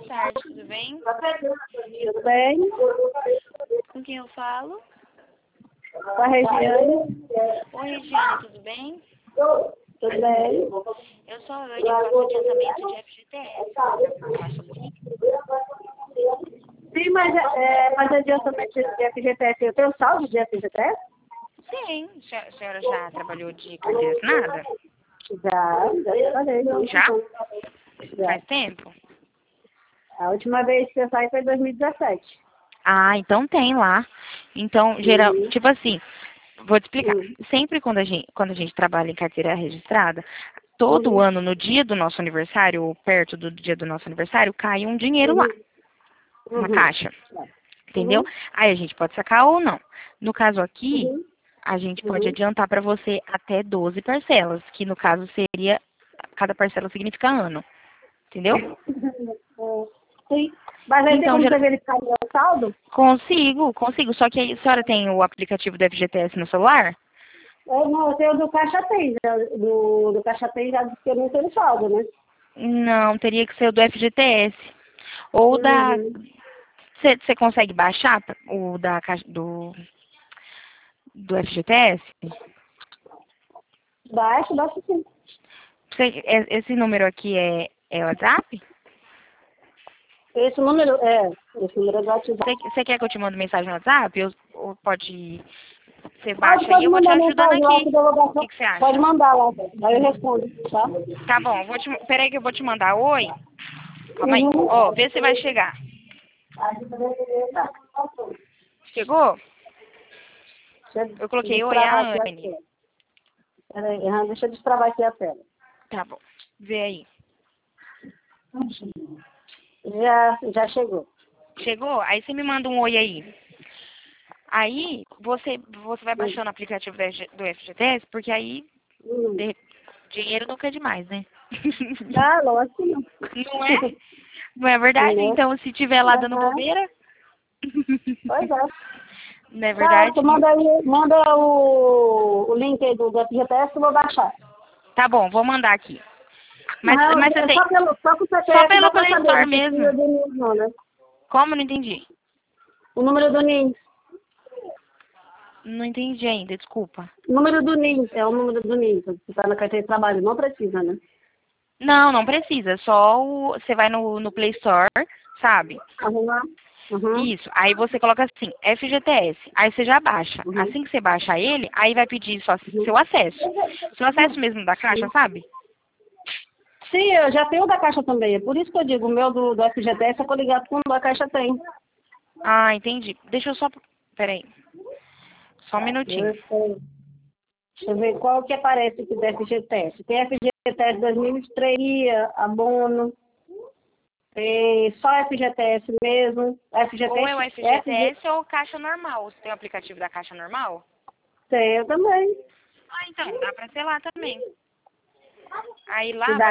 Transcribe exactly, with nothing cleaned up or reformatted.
tarde, tudo bem? Tudo bem? Com quem eu falo? Com a Regiane. Oi, Regiane, tudo bem? Tudo bem? Eu sou a Anne, eu faço adiantamento de F G T S. Falar sobre isso? Sim, mas, é, mas adiantamento de F G T S, eu tenho saldo de F G T S? Sim, a senhora já trabalhou de carteira assinada? Já, já trabalhei. Já? Já. Faz tempo? A última vez que eu saí foi em dois mil e dezessete. Ah, então tem lá. Então, geral, Uhum. tipo assim, vou te explicar. Uhum. Sempre quando a gente, quando a gente trabalha em carteira registrada, todo Uhum. ano, no dia do nosso aniversário, ou perto do dia do nosso aniversário, cai um dinheiro lá, Uhum. na Uhum. caixa. Entendeu? Uhum. Aí a gente pode sacar ou não. No caso aqui, Uhum. a gente pode Uhum. adiantar para você até doze parcelas, que no caso seria, cada parcela significa ano. Entendeu? Sim. Mas aí tem Então, como gera- você verificar o meu saldo? consigo, consigo. Só que aí, a senhora tem o aplicativo do F G T S no celular? Eu não, eu tenho do Caixa Tem, já, do, do Caixa Tem já disse que eu não tenho saldo, né? Não, teria que ser o do F G T S. Ou da. Uhum. Você consegue baixar o da caixa- do, do F G T S? Baixo, baixo sim. Cê- é- esse número aqui é, é WhatsApp? Esse número, é, esse número é do WhatsApp. Você quer que eu te mande mensagem no WhatsApp? Eu, ou pode. Você Pode, baixa aí, pode eu vou te mandar ajudando mensagem lá aqui. que eu vou O baixar. que você Pode acha? mandar lá, aí eu respondo, tá? Tá bom, vou te, peraí que eu vou te mandar oi. Calma aí. Uhum. Ó, vê se vai chegar. Chegou? Deixa Eu eu coloquei oi, destravar a aqui a Anne. tela. Peraí, aham, deixa eu destravar aqui a tela. Tá bom. Vê aí. Já, já chegou. Chegou? Aí você me manda um oi aí. Aí você, você vai baixando o aplicativo do F G do F G T S, porque aí Uhum. de- dinheiro nunca é demais, né? Ah, lógico que não. Não é? Não é verdade? Né? Então, se tiver lá dando Aham. bobeira, Pois é. não é Tá, verdade? tu manda aí, manda o, o link aí do, do F G T S que eu vou baixar. Tá bom, vou mandar aqui. Mas, Não, mas você é tem. só pelo, só com o Só C P F pelo dá pra Play saber, Store não precisa mesmo. do NIS não, né? Como? Não entendi. O número do NIS. Não entendi ainda, desculpa. O número do NIS, é o número do NIS. Se tá na carteira de trabalho, não precisa, né? Não, não precisa. Só o, você vai no, no Play Store, sabe? Arrumar. Uhum. Isso. Aí você coloca assim, F G T S. Aí você já baixa. Uhum. Assim que você baixa ele, aí vai pedir só Uhum. seu acesso. Seu acesso mesmo da caixa, Uhum. sabe? Sim, eu já tenho o da Caixa também. É por isso que eu digo, o meu do, do F G T S é coligado com o da Caixa tem. Ah, entendi. Deixa eu só. Peraí. Só um Tá. minutinho. Eu, eu, deixa eu ver qual que aparece aqui do F G T S. Tem F G T S dois mil e vinte e três, abono. Tem só F G T S mesmo. Ou é o F G T S, F G T F G, S ou caixa normal. Você tem o aplicativo da caixa normal? tem eu também. Ah, então, dá pra ser lá também. Aí E lá da